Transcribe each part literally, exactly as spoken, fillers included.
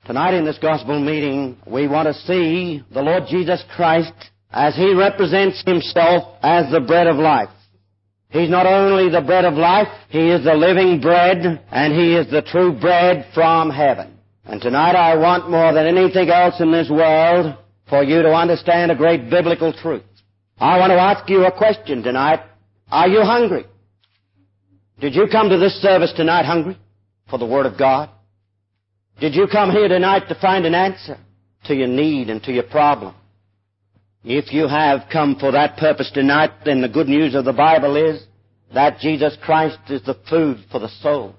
Tonight in this gospel meeting, we want to see the Lord Jesus Christ as He represents Himself as the bread of life. He's not only the bread of life, He is the living bread, and He is the true bread from heaven. And tonight I want more than anything else in this world for you to understand a great biblical truth. I want to ask you a question tonight. Are you hungry? Did you come to this service tonight hungry for the Word of God? Did you come here tonight to find an answer to your need and to your problem? If you have come for that purpose tonight, then the good news of the Bible is that Jesus Christ is the food for the soul.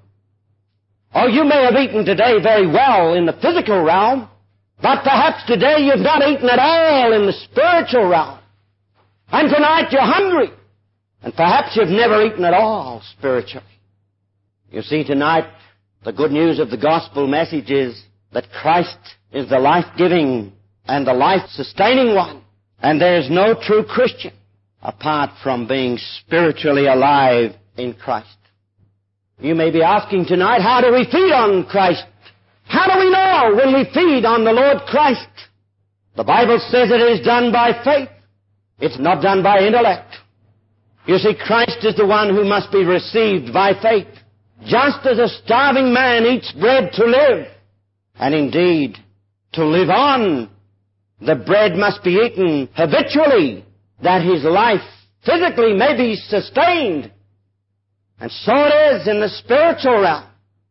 Oh, you may have eaten today very well in the physical realm, but perhaps today you've not eaten at all in the spiritual realm. And tonight you're hungry, and perhaps you've never eaten at all spiritually. You see, tonight, the good news of the gospel message is that Christ is the life-giving and the life-sustaining one. And there is no true Christian apart from being spiritually alive in Christ. You may be asking tonight, how do we feed on Christ? How do we know when we feed on the Lord Christ? The Bible says it is done by faith. It's not done by intellect. You see, Christ is the one who must be received by faith. Just as a starving man eats bread to live, and indeed to live on, the bread must be eaten habitually, that his life physically may be sustained. And so it is in the spiritual realm.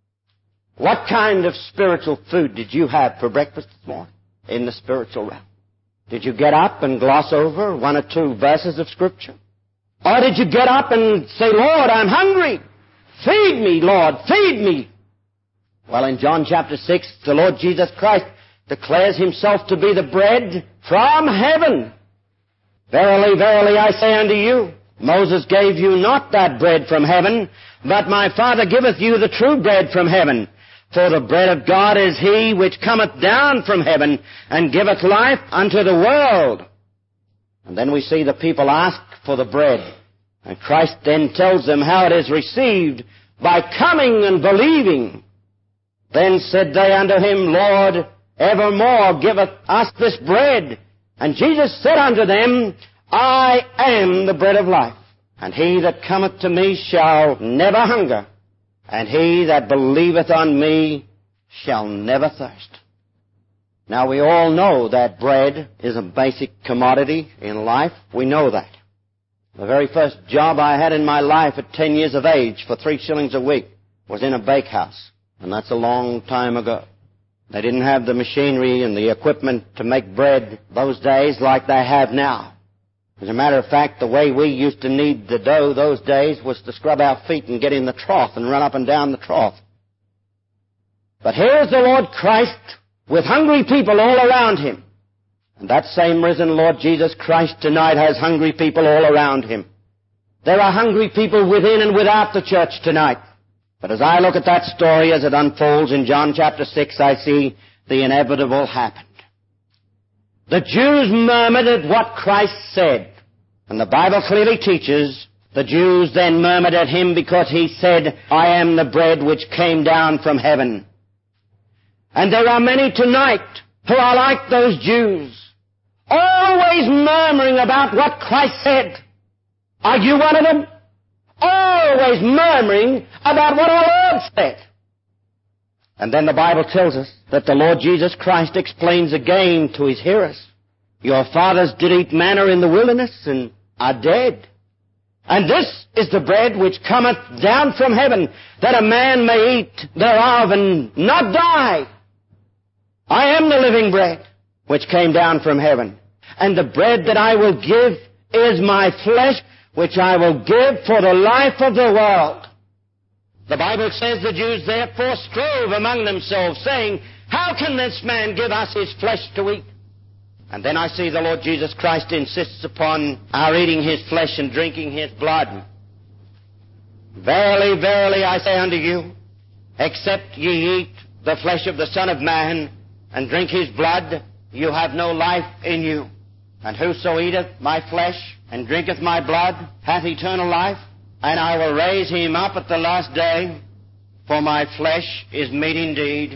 What kind of spiritual food did you have for breakfast this morning in the spiritual realm? Did you get up and gloss over one or two verses of Scripture? Or did you get up and say, Lord, I'm hungry. Feed me, Lord, feed me. Well, in John chapter six, the Lord Jesus Christ declares Himself to be the bread from heaven. Verily, verily, I say unto you, Moses gave you not that bread from heaven, but my Father giveth you the true bread from heaven. For the bread of God is He which cometh down from heaven, and giveth life unto the world. And then we see the people ask for the bread. And Christ then tells them how it is received, by coming and believing. Then said they unto Him, Lord, evermore giveth us this bread. And Jesus said unto them, I am the bread of life. And he that cometh to me shall never hunger, and he that believeth on me shall never thirst. Now we all know that bread is a basic commodity in life. We know that. The very first job I had in my life at ten years of age for three shillings a week was in a bakehouse. And that's a long time ago. They didn't have the machinery and the equipment to make bread those days like they have now. As a matter of fact, the way we used to knead the dough those days was to scrub our feet and get in the trough and run up and down the trough. But here's the Lord Christ with hungry people all around Him. And that same risen Lord Jesus Christ tonight has hungry people all around Him. There are hungry people within and without the church tonight. But as I look at that story as it unfolds in John chapter six, I see the inevitable happened. The Jews murmured at what Christ said. And the Bible clearly teaches the Jews then murmured at Him because He said, I am the bread which came down from heaven. And there are many tonight who are like those Jews, always murmuring about what Christ said. Are you one of them? Always murmuring about what our Lord said. And then the Bible tells us that the Lord Jesus Christ explains again to His hearers, your fathers did eat manna in the wilderness and are dead. And this is the bread which cometh down from heaven, that a man may eat thereof and not die. I am the living bread which came down from heaven. And the bread that I will give is my flesh, which I will give for the life of the world. The Bible says the Jews therefore strove among themselves, saying, how can this man give us his flesh to eat? And then I see the Lord Jesus Christ insists upon our eating His flesh and drinking His blood. Verily, verily, I say unto you, except ye eat the flesh of the Son of Man and drink His blood, you have no life in you. And whoso eateth my flesh and drinketh my blood hath eternal life, and I will raise him up at the last day. For my flesh is meat indeed,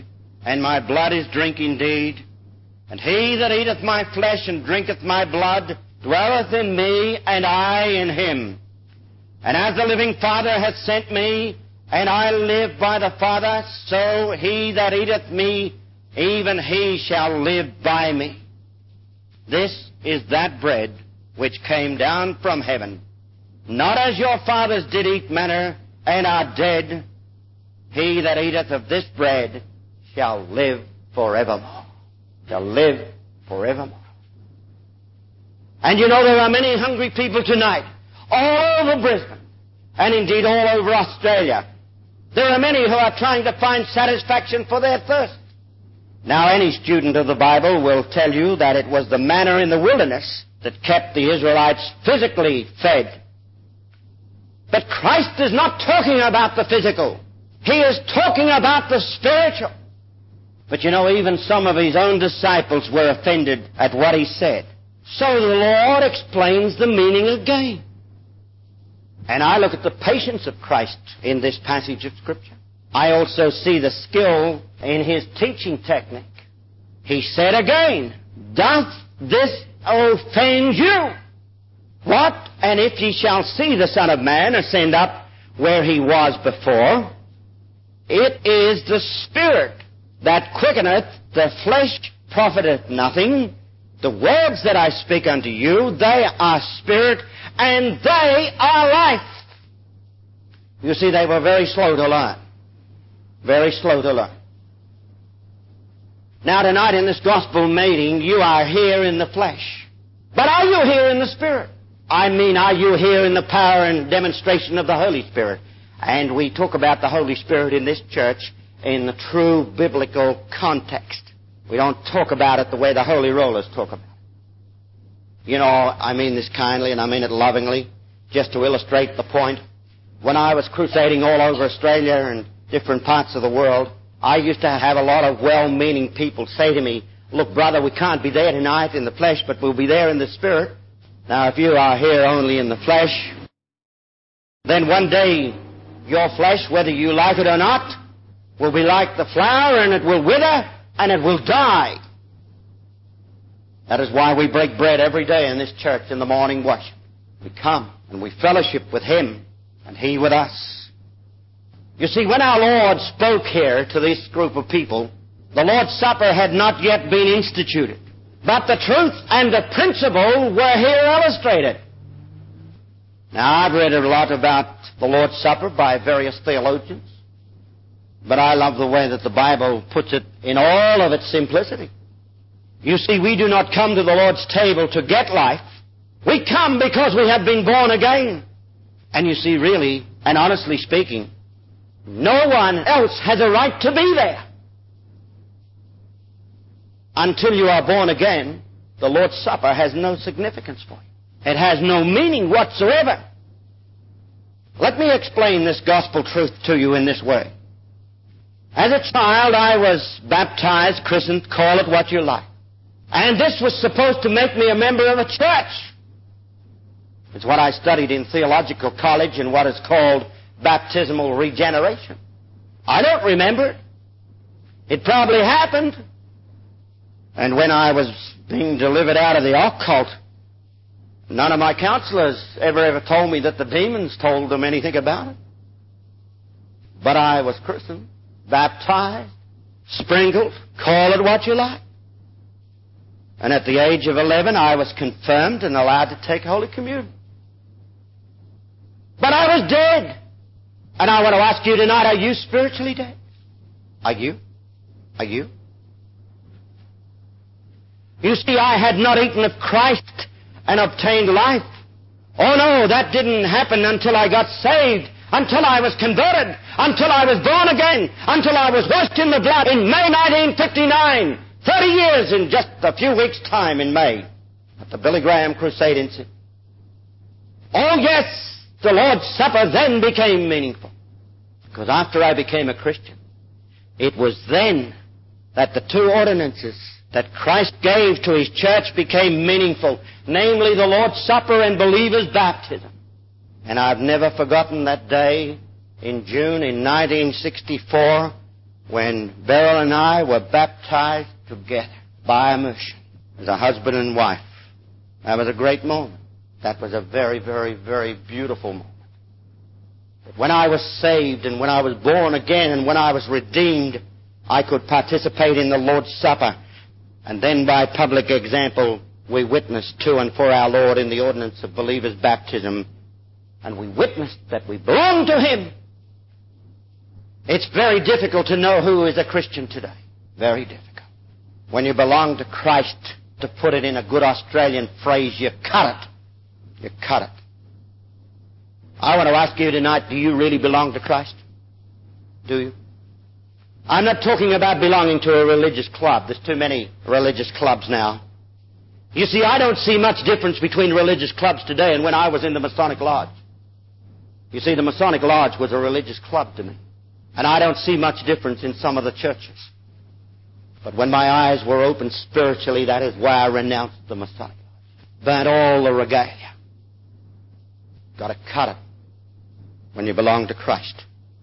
and my blood is drink indeed. And he that eateth my flesh and drinketh my blood dwelleth in me, and I in him. And as the living Father hath sent me, and I live by the Father, so he that eateth me, even he shall live by me. This is that bread which came down from heaven, not as your fathers did eat manna, and are dead. He that eateth of this bread shall live forevermore. Shall live forevermore. And you know there are many hungry people tonight, all over Brisbane, and indeed all over Australia. There are many who are trying to find satisfaction for their thirst. Now, any student of the Bible will tell you that it was the manna in the wilderness that kept the Israelites physically fed. But Christ is not talking about the physical. He is talking about the spiritual. But you know, even some of his own disciples were offended at what he said. So the Lord explains the meaning again. And I look at the patience of Christ in this passage of Scripture. I also see the skill in his teaching technique. He said again, doth this offend you? What? And if ye shall see the Son of Man ascend up where he was before, it is the Spirit that quickeneth, the flesh profiteth nothing. The words that I speak unto you, they are spirit, and they are life. You see, they were very slow to learn. Very slow to learn. Now tonight in this gospel meeting, you are here in the flesh. But are you here in the Spirit? I mean, are you here in the power and demonstration of the Holy Spirit? And we talk about the Holy Spirit in this church in the true biblical context. We don't talk about it the way the Holy Rollers talk about it. You know, I mean this kindly and I mean it lovingly, just to illustrate the point. When I was crusading all over Australia and different parts of the world, I used to have a lot of well-meaning people say to me, look, brother, we can't be there tonight in the flesh, but we'll be there in the Spirit. Now, if you are here only in the flesh, then one day your flesh, whether you like it or not, will be like the flower, and it will wither, and it will die. That is why we break bread every day in this church in the morning worship. We come and we fellowship with Him, and He with us. You see, when our Lord spoke here to this group of people, the Lord's Supper had not yet been instituted. But the truth and the principle were here illustrated. Now, I've read a lot about the Lord's Supper by various theologians, but I love the way that the Bible puts it in all of its simplicity. You see, we do not come to the Lord's table to get life. We come because we have been born again. And you see, really, and honestly speaking, no one else has a right to be there. Until you are born again, the Lord's Supper has no significance for you. It has no meaning whatsoever. Let me explain this gospel truth to you in this way. As a child, I was baptized, christened, call it what you like. And this was supposed to make me a member of a church. It's what I studied in theological college in what is called baptismal regeneration. I don't remember it. It probably happened. And when I was being delivered out of the occult, none of my counselors ever ever told me that the demons told them anything about it. But I was christened, baptized, sprinkled, call it what you like. And at the age of eleven, I was confirmed and allowed to take Holy Communion. But I was dead. And I want to ask you tonight, are you spiritually dead? Are you? Are you? You see, I had not eaten of Christ and obtained life. Oh no, that didn't happen until I got saved, until I was converted, until I was born again, until I was washed in the blood in May nineteen fifty-nine. Thirty years in just a few weeks' time in May, at the Billy Graham Crusade incident. Oh yes, the Lord's Supper then became meaningful. Because after I became a Christian, it was then that the two ordinances that Christ gave to His church became meaningful, namely the Lord's Supper and believer's baptism. And I've never forgotten that day in June in nineteen sixty-four when Beryl and I were baptized together by immersion as a husband and wife. That was a great moment. That was a very, very, very beautiful moment. But when I was saved and when I was born again and when I was redeemed, I could participate in the Lord's Supper. And then by public example, we witnessed to and for our Lord in the ordinance of believers' baptism. And we witnessed that we belong to Him. It's very difficult to know who is a Christian today. Very difficult. When you belong to Christ, to put it in a good Australian phrase, you cut it. You cut it. I want to ask you tonight, do you really belong to Christ? Do you? I'm not talking about belonging to a religious club. There's too many religious clubs now. You see, I don't see much difference between religious clubs today and when I was in the Masonic Lodge. You see, the Masonic Lodge was a religious club to me. And I don't see much difference in some of the churches. But when my eyes were opened spiritually, that is why I renounced the Masonic Lodge. Burnt all the regalia. Got to cut it when you belong to Christ.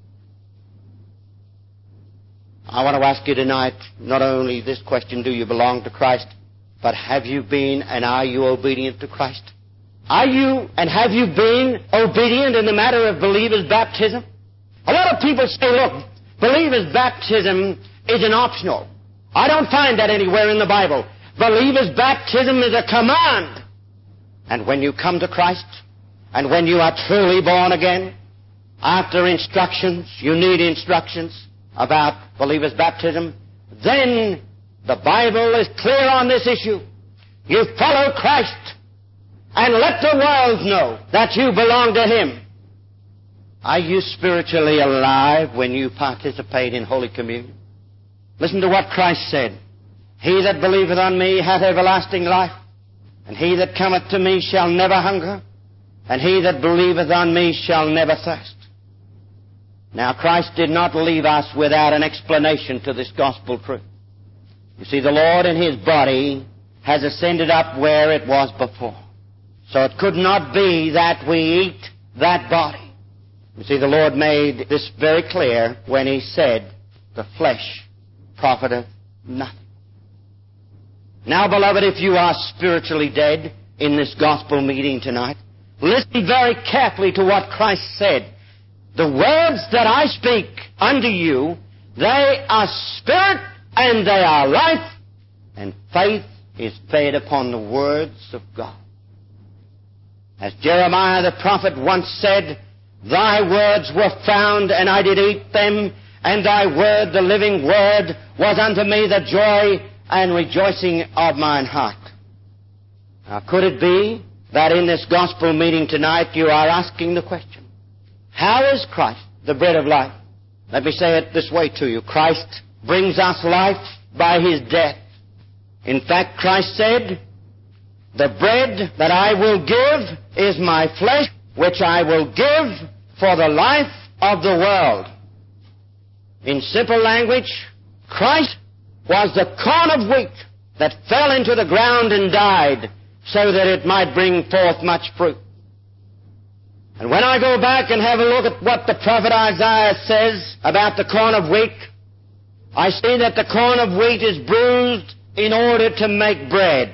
I want to ask you tonight, not only this question, do you belong to Christ, but have you been and are you obedient to Christ? Are you and have you been obedient in the matter of believers' baptism? A lot of people say, look, believers' baptism is an optional. I don't find that anywhere in the Bible. Believers' baptism is a command. And when you come to Christ, and when you are truly born again, after instructions, you need instructions about believers' baptism, then the Bible is clear on this issue. You follow Christ and let the world know that you belong to Him. Are you spiritually alive when you participate in Holy Communion? Listen to what Christ said. He that believeth on me hath everlasting life, and he that cometh to me shall never hunger, and he that believeth on me shall never thirst. Now, Christ did not leave us without an explanation to this gospel truth. You see, the Lord in His body has ascended up where it was before. So it could not be that we eat that body. You see, the Lord made this very clear when He said, the flesh profiteth nothing. Now, beloved, if you are spiritually dead in this gospel meeting tonight, listen very carefully to what Christ said. The words that I speak unto you, they are spirit and they are life, and faith is fed upon the words of God. As Jeremiah the prophet once said, Thy words were found, and I did eat them, and Thy word, the living word, was unto me the joy and rejoicing of mine heart. Now, could it be that in this gospel meeting tonight you are asking the question, how is Christ the bread of life? Let me say it this way to you. Christ brings us life by His death. In fact, Christ said, the bread that I will give is my flesh, which I will give for the life of the world. In simple language, Christ was the corn of wheat that fell into the ground and died so that it might bring forth much fruit. And when I go back and have a look at what the prophet Isaiah says about the corn of wheat, I see that the corn of wheat is bruised in order to make bread.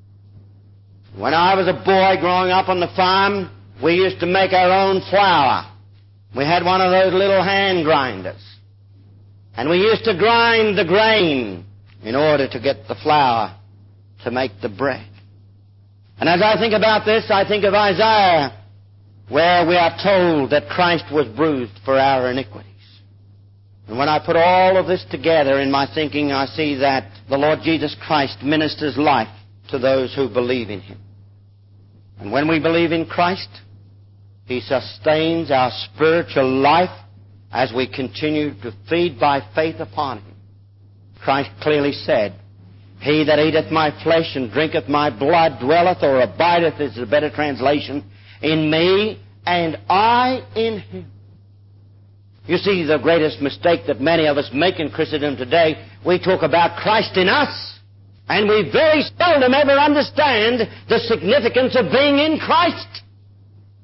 When I was a boy growing up on the farm, we used to make our own flour. We had one of those little hand grinders. And we used to grind the grain in order to get the flour to make the bread. And as I think about this, I think of Isaiah, where we are told that Christ was bruised for our iniquities. And when I put all of this together in my thinking, I see that the Lord Jesus Christ ministers life to those who believe in Him. And when we believe in Christ, He sustains our spiritual life as we continue to feed by faith upon Him. Christ clearly said, He that eateth my flesh and drinketh my blood dwelleth or abideth, is a better translation, in me, and I in him. You see, the greatest mistake that many of us make in Christendom today, we talk about Christ in us, and we very seldom ever understand the significance of being in Christ.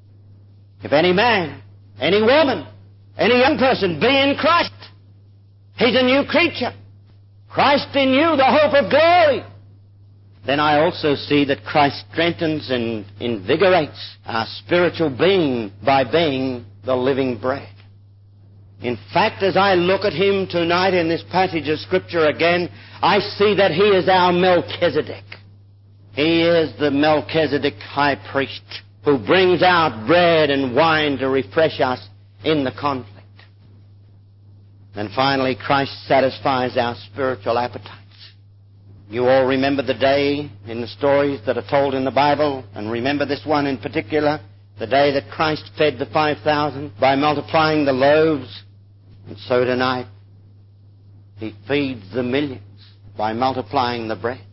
If any man, any woman, any young person be in Christ, He's a new creature. Christ in you, the hope of glory. Then I also see that Christ strengthens and invigorates our spiritual being by being the living bread. In fact, as I look at Him tonight in this passage of Scripture again, I see that He is our Melchizedek. He is the Melchizedek high priest who brings out bread and wine to refresh us in the conflict. And finally, Christ satisfies our spiritual appetites. You all remember the day in the stories that are told in the Bible, and remember this one in particular, the day that Christ fed the five thousand by multiplying the loaves. And so tonight, He feeds the millions by multiplying the bread.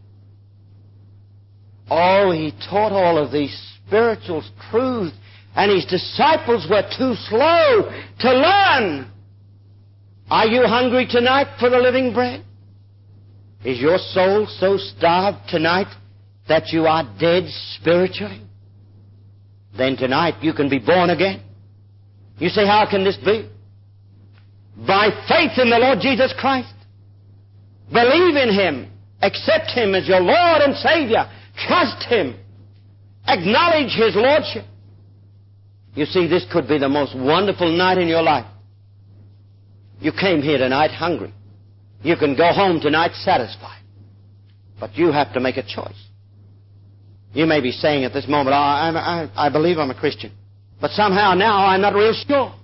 Oh, He taught all of these spiritual truths, and His disciples were too slow to learn. Are you hungry tonight for the living bread? Is your soul so starved tonight that you are dead spiritually? Then tonight you can be born again. You say, how can this be? By faith in the Lord Jesus Christ. Believe in Him. Accept Him as your Lord and Savior. Trust Him. Acknowledge His Lordship. You see, this could be the most wonderful night in your life. You came here tonight hungry. You can go home tonight satisfied. But you have to make a choice. You may be saying at this moment, oh, I, I, I believe I'm a Christian. But somehow now I'm not real sure.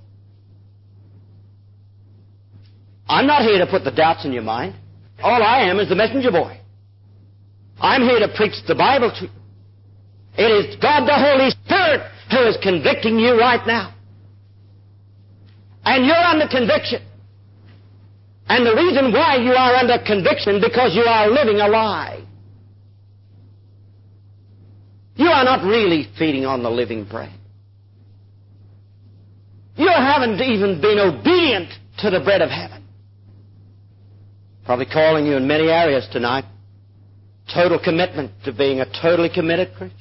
I'm not here to put the doubts in your mind. All I am is the messenger boy. I'm here to preach the Bible to you. It is God the Holy Spirit who is convicting you right now. And you're under conviction. And the reason why you are under conviction, because you are living a lie. You are not really feeding on the living bread. You haven't even been obedient to the bread of heaven. Probably calling you in many areas tonight. Total commitment to being a totally committed Christian.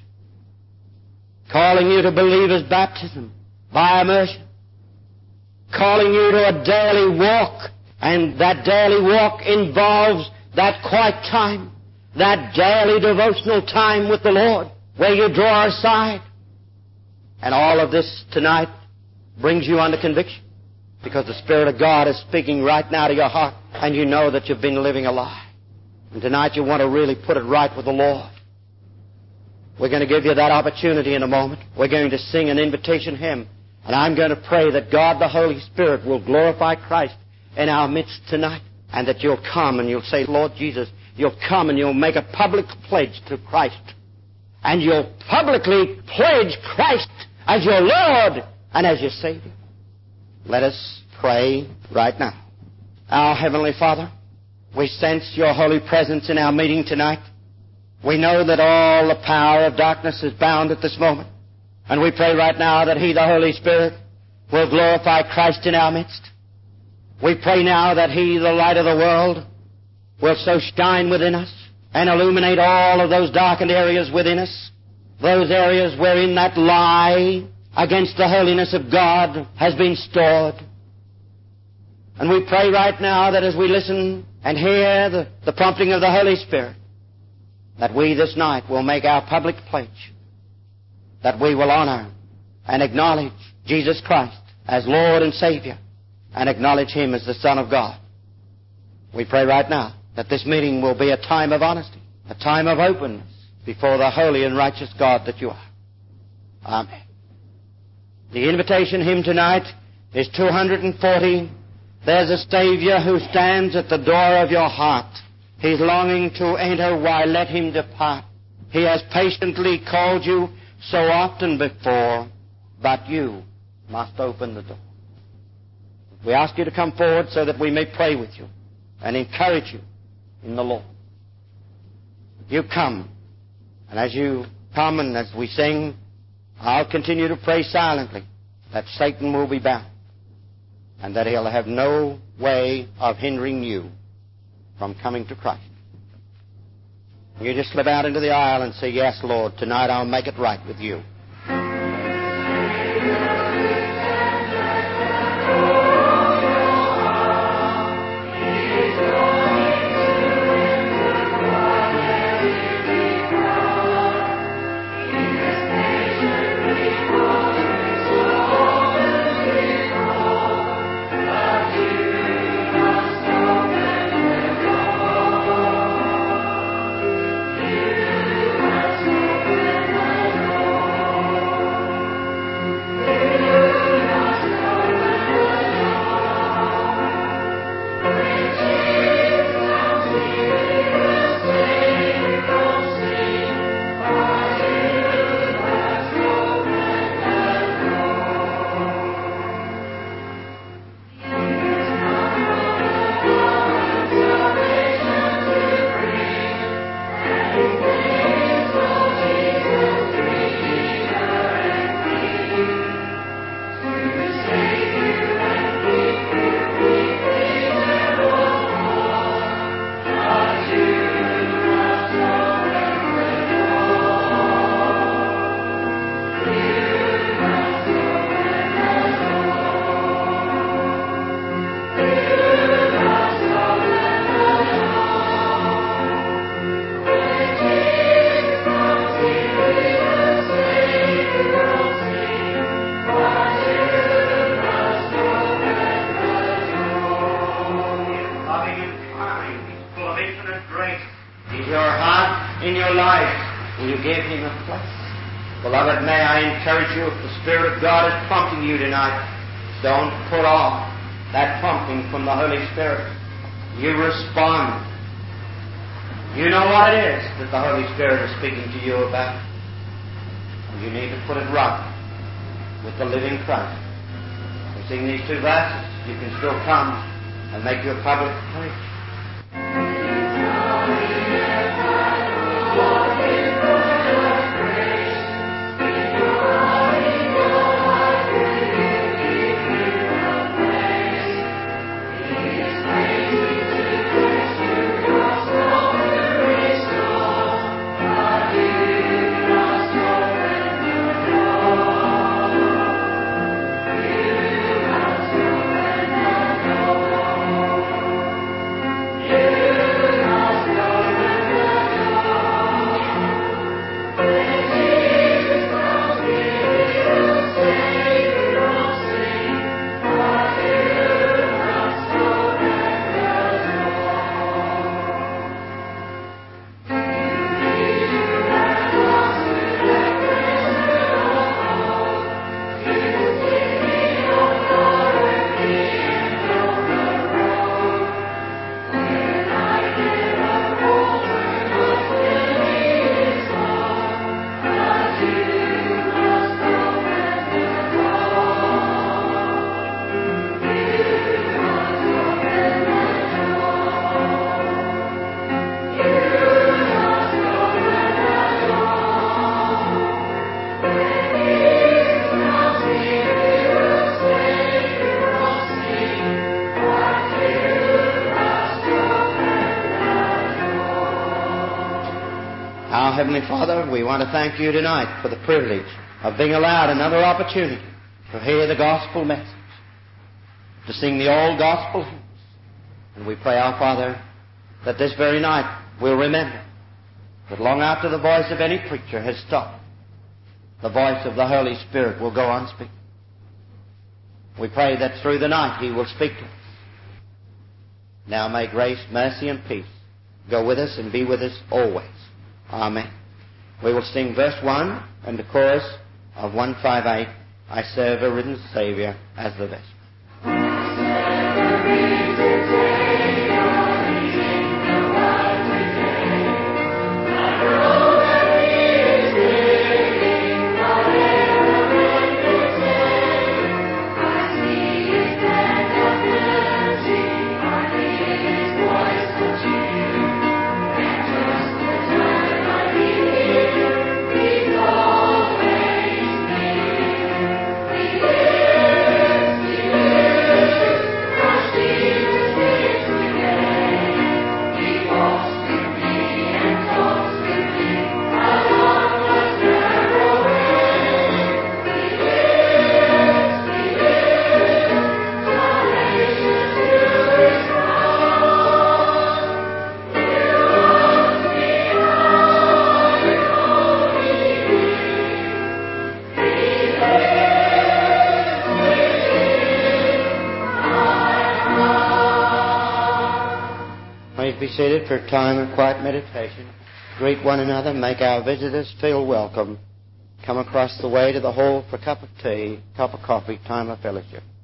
Calling you to believer's baptism by immersion. Calling you to a daily walk. And that daily walk involves that quiet time, that daily devotional time with the Lord, where you draw aside. And all of this tonight brings you under conviction, because the Spirit of God is speaking right now to your heart, and you know that you've been living a lie. And tonight you want to really put it right with the Lord. We're going to give you that opportunity in a moment. We're going to sing an invitation hymn, and I'm going to pray that God the Holy Spirit will glorify Christ in our midst tonight, and that you'll come and you'll say, Lord Jesus, you'll come and you'll make a public pledge to Christ. And you'll publicly pledge Christ as your Lord and as your Savior. Let us pray right now. Our Heavenly Father, we sense your holy presence in our meeting tonight. We know that all the power of darkness is bound at this moment. And we pray right now that He, the Holy Spirit, will glorify Christ in our midst. We pray now that He, the light of the world, will so shine within us and illuminate all of those darkened areas within us, those areas wherein that lie against the holiness of God has been stored. And we pray right now that as we listen and hear the, the prompting of the Holy Spirit, that we this night will make our public pledge, that we will honor and acknowledge Jesus Christ as Lord and Savior, and acknowledge Him as the Son of God. We pray right now that this meeting will be a time of honesty, a time of openness before the holy and righteous God that you are. Amen. The invitation hymn tonight is two hundred forty. There's a Savior who stands at the door of your heart. He's longing to enter. Why, let Him depart. He has patiently called you so often before, but you must open the door. We ask you to come forward so that we may pray with you and encourage you in the Lord. You come, and as you come and as we sing, I'll continue to pray silently that Satan will be bound and that he'll have no way of hindering you from coming to Christ. You just slip out into the aisle and say, yes, Lord, tonight I'll make it right with you. kind. He's full of infinite grace. He's your heart in your life. Will you give Him a place? Beloved, may I encourage you, if the Spirit of God is prompting you tonight, don't put off that prompting from the Holy Spirit. You respond. You know what it is that the Holy Spirit is speaking to you about. You need to put it right with the living Christ. We sing these two verses. You can still come and make your public prayer. Heavenly Father, we want to thank You tonight for the privilege of being allowed another opportunity to hear the gospel message, to sing the old gospel hymns. And we pray, our Father, that this very night we'll remember that long after the voice of any preacher has stopped, the voice of the Holy Spirit will go on speaking. We pray that through the night He will speak to us. Now may grace, mercy, and peace go with us and be with us always. Amen. We will sing verse one and the chorus of one fifty-eight, I serve a risen Saviour, as the best. Be seated for a time of quiet meditation. Greet one another, make our visitors feel welcome. Come across the way to the hall for a cup of tea, cup of coffee, time of fellowship.